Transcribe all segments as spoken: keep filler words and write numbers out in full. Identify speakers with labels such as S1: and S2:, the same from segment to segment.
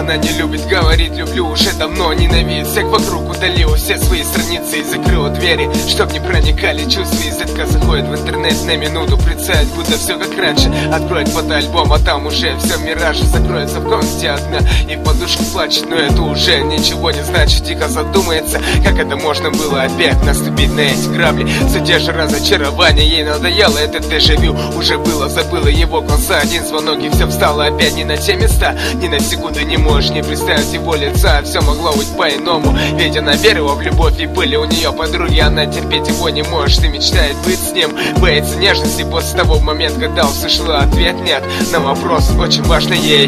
S1: Она не любит говорить люблю, уже давно ненавидит. Всех вокруг удалила все свои страницы и закрыла двери, чтоб не проникали чувства. Изредка заходит в интернет на минуту, представить, будто все как раньше. Откроет фотоальбом, а там уже все миражи. Закроется в комнате одна и в подушку плачет, но это уже ничего не значит. Тихо задумается, как это можно было опять наступить на эти грабли. За те же разочарования ей надоело это дежавю. Уже было, забыла его глаза, один звонок и все встало опять не на те места. Ни на секунду не можешь не представить его лица. Все могло быть по-иному, ведь она верила в любовь, и были у нее подруги. Она терпеть его не может и мечтает быть с ним. Боится нежности после того момента, когда услышала ответ нет на вопрос, очень важный ей.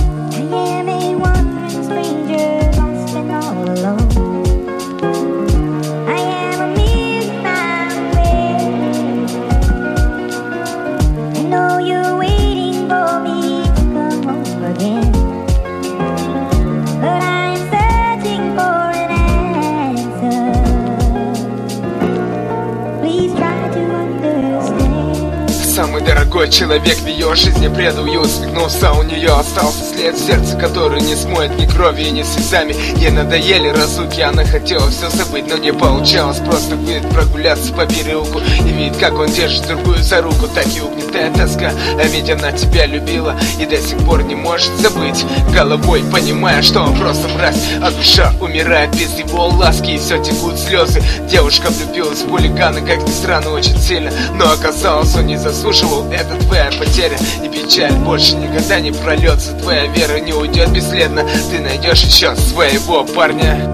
S1: Самый дорогой человек в ее жизни предал ее, усмехнулся, у нее остался след в сердце, который не смоет ни кровью и ни слезами. Ей надоели разлуки, она хотела все забыть, но не получалось. Просто выйдет прогуляться по переулку и видит, как он держит другую за руку. Так и угнетает тоска, а ведь она тебя любила и до сих пор не может забыть. Головой понимая, что он просто мразь, а душа умирает без его ласки, и все текут слезы. Девушка влюбилась в хулигана, как ни странно, очень сильно, но оказалось, он не заслуживал. Это твоя потеря, и печаль больше никогда не прольется. Твоя вера не уйдет бесследно, ты найдешь еще своего парня.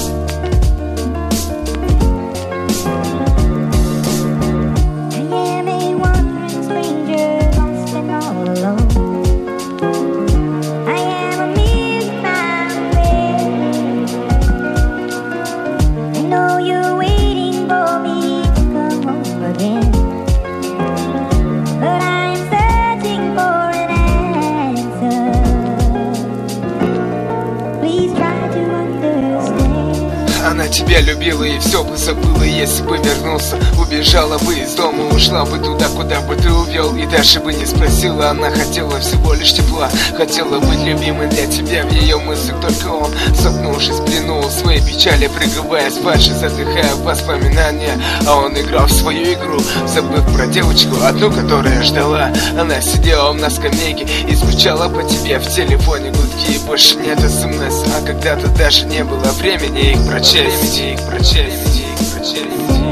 S1: Она тебя любила и все бы забыла, если бы вернулся. Убежала бы из дома, ушла бы туда, куда бы ты увел, и даже бы не спросила. Она хотела всего лишь тепла, хотела быть любимой для тебя. В ее мыслях только он, сопнувшись, плянул свои печали, пригревая спать, задыхая в воспоминания. А он играл в свою игру, забыв про девочку одну, которая ждала. Она сидела на скамейке и скучала по тебе. В телефоне гудки, больше нет смс, а когда-то даже не было времени их прочесть. Их прочесть, их прочесть.